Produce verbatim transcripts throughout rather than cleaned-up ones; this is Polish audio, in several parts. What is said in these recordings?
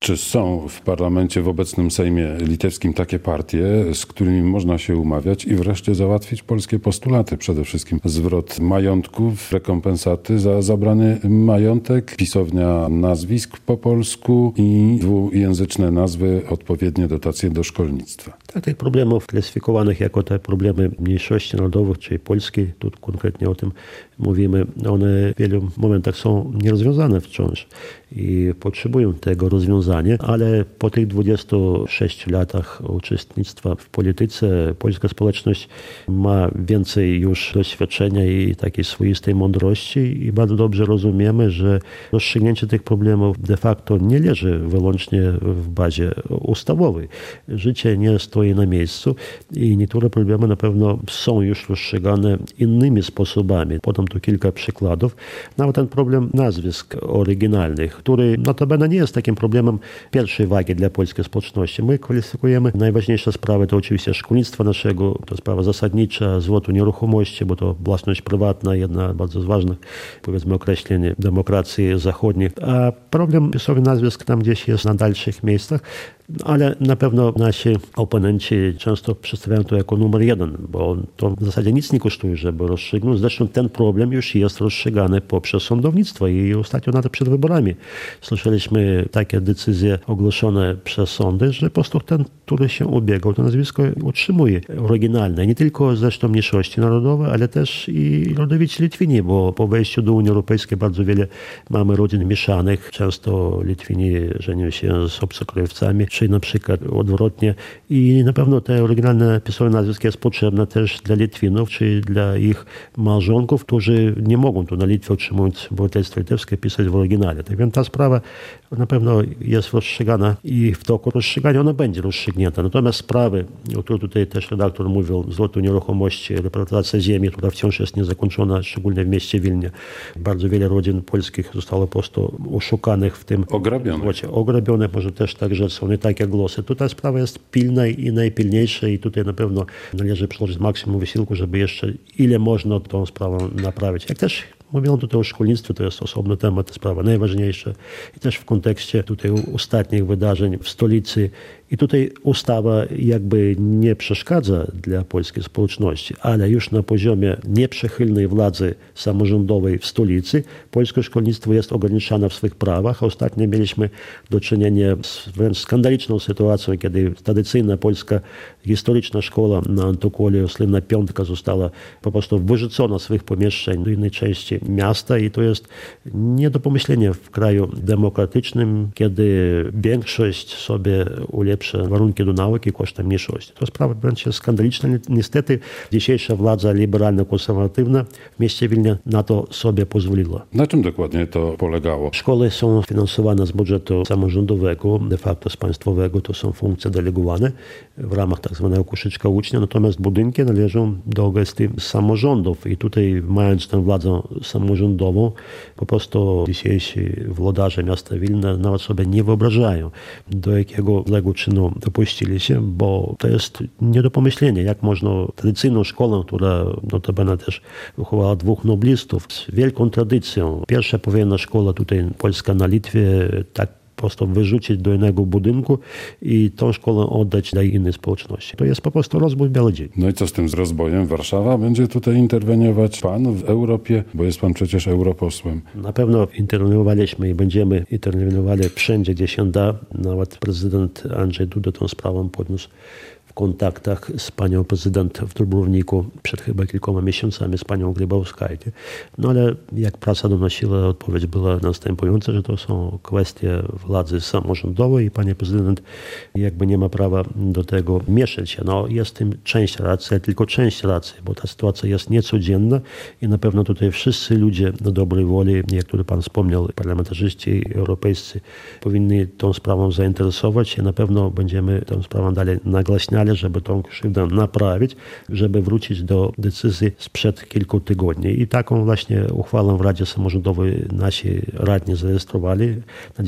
Czy są w parlamencie, w obecnym Sejmie litewskim takie partie, z którymi można się umawiać i wreszcie załatwić polskie postulaty? Przede wszystkim zwrot majątków, rekompensaty za zabrany majątek, pisownia nazwisk po polsku i dwujęzyczne nazwy, odpowiednie dotacje do szkolnictwa. Tak, tych problemów klasyfikowanych jako te problemy mniejszości narodowych, czyli polskiej, tu konkretnie o tym mówimy, one w wielu momentach są nierozwiązane wciąż i potrzebują tego rozwiązania, ale po tych dwudziestu sześciu latach uczestnictwa w polityce polska społeczność ma więcej już doświadczenia i takiej swoistej mądrości i bardzo dobrze rozumiemy, że rozstrzygnięcie tych problemów de facto nie leży wyłącznie w bazie ustawowej. Życie nie stoi na miejscu i niektóre problemy na pewno są już rozstrzygane innymi sposobami. Podam tu kilka przykładów. Nawet ten problem nazwisk oryginalnych, który notabene nie jest takim problemem pierwszej wagi dla polskiej społeczności. My kwalifikujemy najważniejsze sprawy to oczywiście szkolnictwa naszego, to sprawa zasadnicza, zwrotu nieruchomości, bo to własność prywatna, jedna bardzo z ważnych, powiedzmy, określeń demokracji zachodniej. A problem pisowni nazwisk tam gdzieś jest na dalszych miejscach, ale na pewno nasi oponenci często przedstawiają to jako numer jeden, bo to w zasadzie nic nie kosztuje, żeby rozstrzygnąć. Zresztą ten problem już jest rozstrzygany poprzez sądownictwo i ostatnio nawet przed wyborami słyszeliśmy takie decyzje ogłoszone przez sądy, że po prostu ten, który się ubiegał, to nazwisko utrzymuje oryginalne. Nie tylko zresztą mniejszości narodowe, ale też i rodowici Litwini, bo po wejściu do Unii Europejskiej bardzo wiele mamy rodzin mieszanych. Często Litwini żenią się z obcokrajowcami, czy na przykład odwrotnie. I na pewno te oryginalne pisowne nazwisko jest potrzebne też dla Litwinów, czy dla ich małżonków, którzy nie mogą tu na Litwie, otrzymując obywatelstwo litewskie, pisać w oryginale. Tak więc ta sprawa na pewno jest rozstrzygana i w toku rozstrzygania ona będzie rozstrzygnięta. Natomiast sprawy, o których tutaj też redaktor mówił, zwrotu nieruchomości, reprywatyzacja ziemi, która wciąż jest niezakończona, szczególnie w mieście Wilnie. Bardzo wiele rodzin polskich zostało po prostu oszukanych w tym. Ograbionych. Ograbionych, może też tak rzec, są nie takie głosy. Tutaj sprawa jest pilna i najpilniejsza i tutaj na pewno należy przyłożyć maksimum wysiłku, żeby jeszcze ile można tą sprawę naprawić. Jak też mówiłem tutaj o szkolnictwie, to jest osobny temat, sprawa najważniejsza i też w kontekście tutaj ostatnich wydarzeń w stolicy. I tutaj ustawa jakby nie przeszkadza dla polskiej społeczności, ale już na poziomie nieprzychylnej władzy samorządowej w stolicy polskie szkolnictwo jest ograniczane w swych prawach. Ostatnio mieliśmy do czynienia z wręcz skandaliczną sytuacją, kiedy tradycyjna polska historyczna szkoła na Antokole, słynna Piątka, została po prostu wyrzucona z swych pomieszczeń do innej części miasta i to jest nie do pomyślenia w kraju demokratycznym, kiedy większość sobie ulepsza warunki do nauki kosztem mniejszości. To sprawa wręcz jest skandaliczna. Niestety dzisiejsza władza liberalno-konserwatywna w mieście Wilnie na to sobie pozwoliła. Na czym dokładnie to polegało? Szkoły są finansowane z budżetu samorządowego, de facto z państwowego, to są funkcje delegowane w ramach tak zwanego koszyczka ucznia, natomiast budynki należą do gestii samorządów i tutaj mając tę władzę samorządową, po prostu dzisiejsi włodarze miasta Wilna nawet sobie nie wyobrażają, do jakiego złego czynu dopuścili się, bo to jest nie do pomyślenia, jak można tradycyjną szkołę, która notabene też wychowała dwóch noblistów z wielką tradycją. Pierwsza powojenna szkoła tutaj polska na Litwie, tak po prostu wyrzucić do innego budynku i tą szkołę oddać dla innej społeczności. To jest po prostu rozbój Białodziei. No i co z tym z rozbojem? Warszawa będzie tutaj interweniować? Pan w Europie, bo jest pan przecież europosłem. Na pewno interweniowaliśmy i będziemy interweniowali wszędzie, gdzie się da. Nawet prezydent Andrzej Duda tą sprawą podniósł w kontaktach z panią prezydent w Dubrowniku przed chyba kilkoma miesiącami z panią Grybauskaitę. No ale jak prasa donosiła, odpowiedź była następująca, że to są kwestie władzy samorządowej i pani prezydent jakby nie ma prawa do tego mieszać się. No jest w tym część racji, ale tylko część racji, bo ta sytuacja jest niecodzienna i na pewno tutaj wszyscy ludzie do dobrej woli, jak który pan wspomniał, parlamentarzyści europejscy powinni tą sprawą zainteresować i na pewno będziemy tę sprawę dalej nagłaśniali, żeby tą krzywdę naprawić, żeby wrócić do decyzji sprzed kilku tygodni. I taką właśnie uchwałę w Radzie Samorządowej nasi radni zarejestrowali. Na dzień dzisiejszy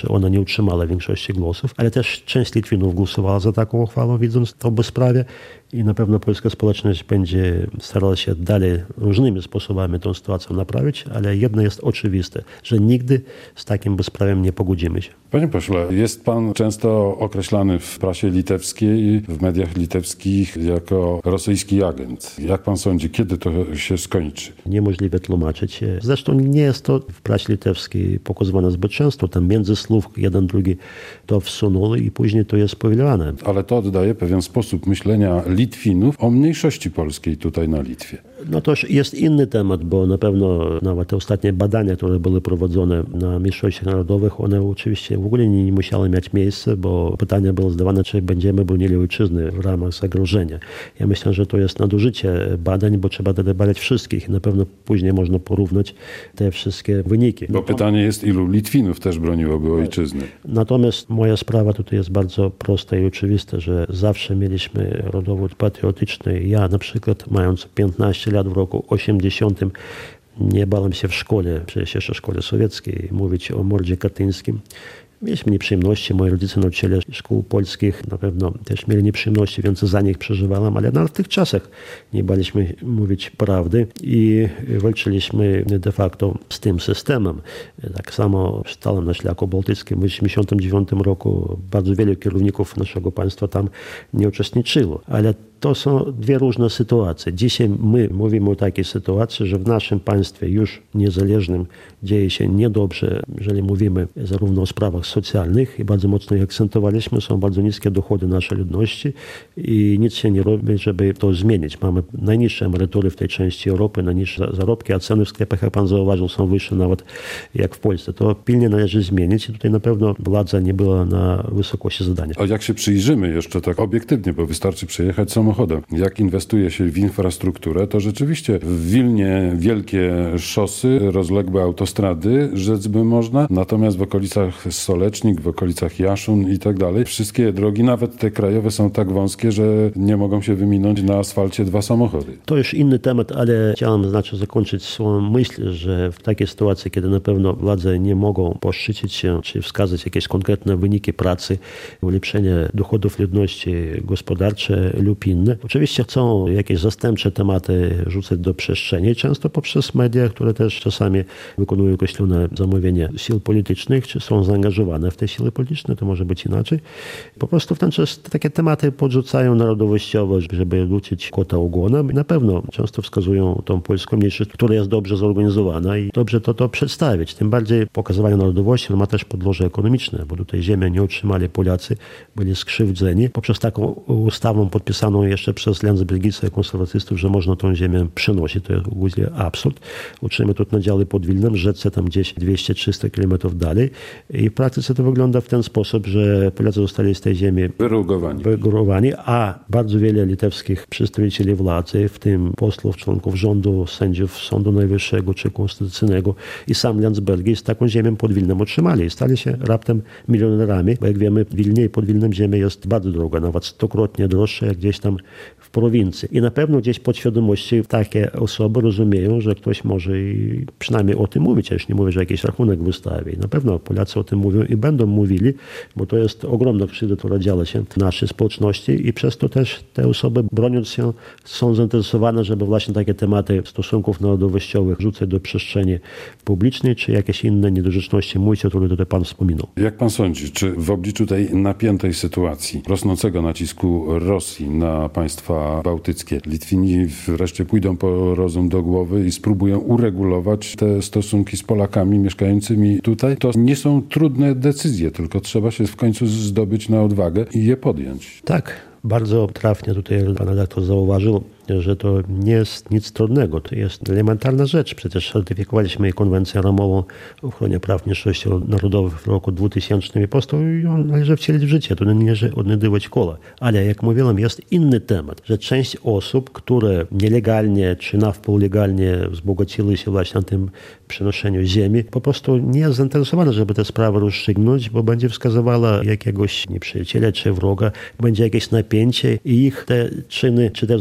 że ona nie utrzymała większości głosów, ale też część Litwinów głosowała za taką uchwałą, widząc to bezprawie. I na pewno polska społeczność będzie starała się dalej różnymi sposobami tę sytuację naprawić, ale jedno jest oczywiste, że nigdy z takim bezprawiem nie pogodzimy się. Panie pośle, jest pan często określany w prasie litewskiej, w mediach litewskich jako rosyjski agent. Jak pan sądzi, kiedy to się skończy? Niemożliwe tłumaczyć. Zresztą nie jest to w prasie litewskiej pokazywane zbyt często. Tam między słów jeden drugi to wsunął i później to jest powielane. Ale to oddaje pewien sposób myślenia Litwinów o mniejszości polskiej tutaj na Litwie. No to jest inny temat, bo na pewno nawet te ostatnie badania, które były prowadzone na mniejszościach narodowych, one oczywiście w ogóle nie, nie musiały mieć miejsca, bo pytanie było zadawane, czy będziemy bronili ojczyzny w ramach zagrożenia. Ja myślę, że to jest nadużycie badań, bo trzeba badać wszystkich i na pewno później można porównać te wszystkie wyniki. Bo pytanie jest, ilu Litwinów też broniłoby ojczyzny. Natomiast moja sprawa tutaj jest bardzo prosta i oczywista, że zawsze mieliśmy rodowód patriotyczny. Ja na przykład, mając piętnaście lat w roku osiemdziesiątym, nie bałem się w szkole, przecież jeszcze w szkole sowieckiej, mówić o mordzie katyńskim. Mieliśmy nieprzyjemności, moi rodzice nauczyciele szkół polskich na pewno też mieli nieprzyjemności, więc za nich przeżywałem, ale nawet w tych czasach nie baliśmy mówić prawdy i walczyliśmy de facto z tym systemem. Tak samo stałem na szlaku bałtyckim w osiemdziesiątym dziewiątym roku. Bardzo wielu kierowników naszego państwa tam nie uczestniczyło, ale to są dwie różne sytuacje. Dzisiaj my mówimy o takiej sytuacji, że w naszym państwie już niezależnym dzieje się niedobrze, jeżeli mówimy zarówno o sprawach socjalnych i bardzo mocno je akcentowaliśmy, są bardzo niskie dochody naszej ludności i nic się nie robi, żeby to zmienić. Mamy najniższe emerytury w tej części Europy, najniższe zarobki, a ceny w sklepach, jak pan zauważył, są wyższe nawet jak w Polsce. To pilnie należy zmienić i tutaj na pewno władza nie była na wysokości zadania. A jak się przyjrzymy jeszcze tak obiektywnie, bo wystarczy przejechać samochodem, jak inwestuje się w infrastrukturę, to rzeczywiście w Wilnie wielkie szosy, rozległe autostrady, rzec by można, natomiast w okolicach Solecznik, w okolicach Jaszun i tak dalej, wszystkie drogi, nawet te krajowe, są tak wąskie, że nie mogą się wyminąć na asfalcie dwa samochody. To już inny temat, ale chciałem znaczy zakończyć swoją myśl, że w takiej sytuacji, kiedy na pewno władze nie mogą poszczycić się, czy wskazać jakieś konkretne wyniki pracy, ulepszenie dochodów ludności gospodarcze lub inne, oczywiście chcą jakieś zastępcze tematy rzucać do przestrzeni, często poprzez media, które też czasami wykonują określone zamówienia sił politycznych, czy są zaangażowane w te siły polityczne, to może być inaczej. Po prostu w ten czas takie tematy podrzucają narodowościowo, żeby wrócić kota ogonem i na pewno często wskazują tą polską mniejszość, która jest dobrze zorganizowana i dobrze to, to przedstawić. Tym bardziej pokazywanie narodowości ma też podłoże ekonomiczne, bo tutaj ziemię nie otrzymali Polacy, byli skrzywdzeni poprzez taką ustawą podpisaną jeszcze przez Landsbergisa i konserwatystów, że można tą ziemię przenosić. To jest w ogóle absurd. Uczymy tu nadziały pod Wilnem, rzece tam gdzieś dwieście trzysta kilometrów dalej i w praktyce to wygląda w ten sposób, że Polacy zostali z tej ziemi wyrugowani. wyrugowani, a bardzo wiele litewskich przedstawicieli władzy, w tym posłów, członków rządu, sędziów Sądu Najwyższego czy Konstytucyjnego i sam Landsbergis taką ziemię pod Wilnem otrzymali i stali się raptem milionerami, bo jak wiemy, w Wilnie i pod Wilnem ziemia jest bardzo droga, nawet stokrotnie droższa jak gdzieś tam w prowincji. I na pewno gdzieś podświadomości takie osoby rozumieją, że ktoś może i przynajmniej o tym mówić. Ja już nie mówię, że jakiś rachunek wystawi. Na pewno Polacy o tym mówią i będą mówili, bo to jest ogromna krzywda, która działa się w naszej społeczności i przez to też te osoby, broniąc się, są zainteresowane, żeby właśnie takie tematy stosunków narodowościowych rzucać do przestrzeni publicznej, czy jakieś inne niedorzeczności mówić, o których tutaj pan wspominał. Jak pan sądzi, czy w obliczu tej napiętej sytuacji, rosnącego nacisku Rosji na państwa bałtyckie, Litwini wreszcie pójdą po rozum do głowy i spróbują uregulować te stosunki z Polakami mieszkającymi tutaj? To nie są trudne decyzje, tylko trzeba się w końcu zdobyć na odwagę i je podjąć. Tak, bardzo trafnie tutaj pan redaktor zauważył, że to nie jest nic trudnego. To jest elementarna rzecz. Przecież ratyfikowaliśmy konwencję ramową o ochronie praw mniejszości narodowych w roku dwutysięcznym i po prostu ją należy wcielić w życie. To nie należy odnajdywać koła. Ale jak mówiłem, jest inny temat, że część osób, które nielegalnie czy na wpół legalnie wzbogaciły się właśnie na tym przenoszeniu ziemi, po prostu nie jest zainteresowana, żeby tę sprawę rozstrzygnąć, bo będzie wskazywała jakiegoś nieprzyjaciela czy wroga, będzie jakieś napięcie i ich te czyny czy też wzbogacenie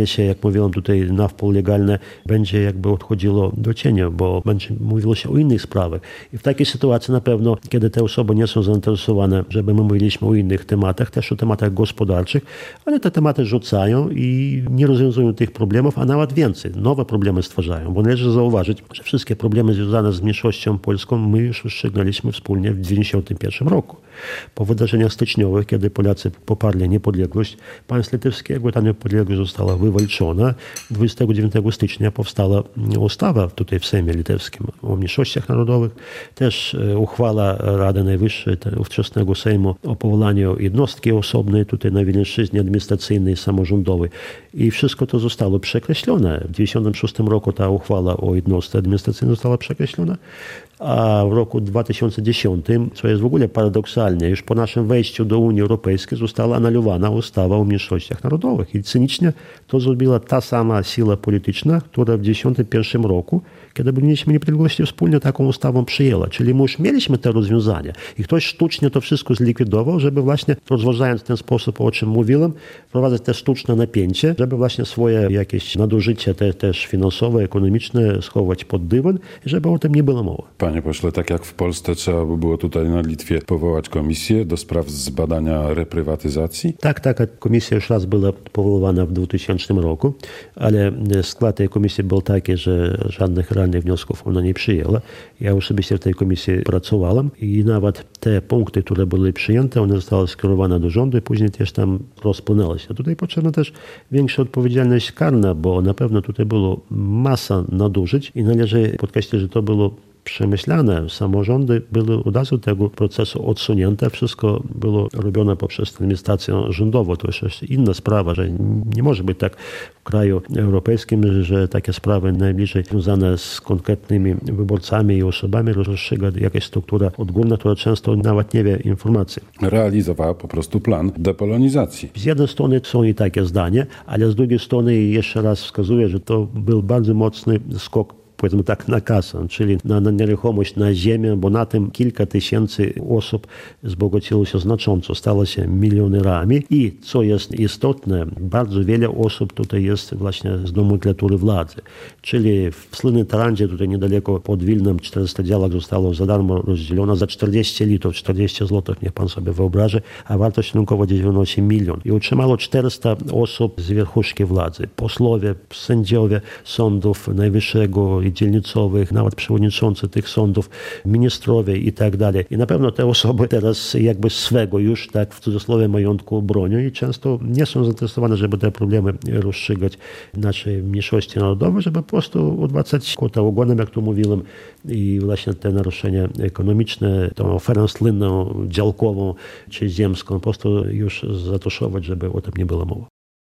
stanie się, jak mówiłem tutaj, na wpół legalne, będzie jakby odchodziło do cienia, bo będzie mówiło się o innych sprawach. I w takiej sytuacji na pewno, kiedy te osoby nie są zainteresowane, żeby my mówiliśmy o innych tematach, też o tematach gospodarczych, ale te tematy rzucają i nie rozwiązują tych problemów, a nawet więcej, nowe problemy stwarzają. Bo należy zauważyć, że wszystkie problemy związane z mniejszością polską my już rozstrzygnęliśmy wspólnie w tysiąc dziewięćset dziewięćdziesiątym pierwszym roku. Po wydarzeniach styczniowych, kiedy Polacy poparli niepodległość państwa litewskiego, ta niepodległość została wywalczona. dwudziestego dziewiątego stycznia powstała ustawa tutaj w Sejmie litewskim o mniejszościach narodowych. Też uchwała Rady Najwyższej ówczesnego Sejmu o powołaniu jednostki osobnej tutaj na Wileńszczyźnie administracyjnej, samorządowej. I wszystko to zostało przekreślone. W tysiąc dziewięćset dziewięćdziesiątym szóstym roku ta uchwała o jednostce administracyjnej została przekreślona, a w roku dwa tysiące dziesiątym, co jest w ogóle paradoksalne, już po naszym wejściu do Unii Europejskiej została anulowana ustawa o mniejszościach narodowych. I cynicznie to zrobiła ta sama siła polityczna, która w tysiąc dziewięćset dziewięćdziesiątym pierwszym roku, kiedy byliśmy niepodległości, wspólnie taką ustawą przyjęła. Czyli my już mieliśmy te rozwiązania i ktoś sztucznie to wszystko zlikwidował, żeby właśnie rozważając w ten sposób, o czym mówiłem, wprowadzać te sztuczne napięcie, żeby właśnie swoje jakieś nadużycia te, też finansowe, ekonomiczne schować pod dywan i żeby o tym nie było mowy. Panie pośle, tak jak w Polsce trzeba by było tutaj na Litwie powołać komisję do spraw zbadania reprywatyzacji? Tak, tak. Komisja już raz była powołana w dwutysięcznym roku, ale skład tej komisji był taki, że żadnych realnych wniosków ona nie przyjęła. Ja osobiście w tej komisji pracowałem i nawet te punkty, które były przyjęte, one zostały skierowane do rządu i później też tam rozpłynęły się. Tutaj potrzebna też większa odpowiedzialność karna, bo na pewno tutaj było masa nadużyć i należy podkreślić, że to było przemyślane. Samorządy były od razu tego procesu odsunięte. Wszystko było robione poprzez administrację rządową. To już jest inna sprawa, że nie może być tak w kraju europejskim, że takie sprawy najbliżej związane z konkretnymi wyborcami i osobami rozstrzyga jakaś struktura odgórna, która często nawet nie wie informacji. Realizowała po prostu plan depolonizacji. Z jednej strony są i takie zdania, ale z drugiej strony jeszcze raz wskazuję, że to był bardzo mocny skok, powiedzmy tak, na kasę, czyli na, na nieruchomość, na ziemię, bo na tym kilka tysięcy osób wzbogaciło się znacząco, stało się milionerami i, co jest istotne, bardzo wiele osób tutaj jest właśnie z nomenklatury władzy. Czyli w słynnej Tarandzie, tutaj niedaleko pod Wilnem, czterysta działek zostało za darmo rozdzielone za czterdzieści litrów, czterdzieści złotych, niech pan sobie wyobrazi, a wartość rynkowa dziewięćdziesiąt milion. I otrzymało czterysta osób z wierchuszki władzy, posłowie, sędziowie sądów najwyższego i dzielnicowych, nawet przewodniczący tych sądów, ministrowie i tak dalej. I na pewno te osoby teraz jakby swego już tak w cudzysłowie majątku bronią i często nie są zainteresowane, żeby te problemy rozstrzygać naszej mniejszości narodowej, żeby po prostu odwracać kota ogonem, jak tu mówiłem, i właśnie te naruszenia ekonomiczne, tą ofertę słynną, działkową czy ziemską, po prostu już zatuszować, żeby o tym nie było mowy.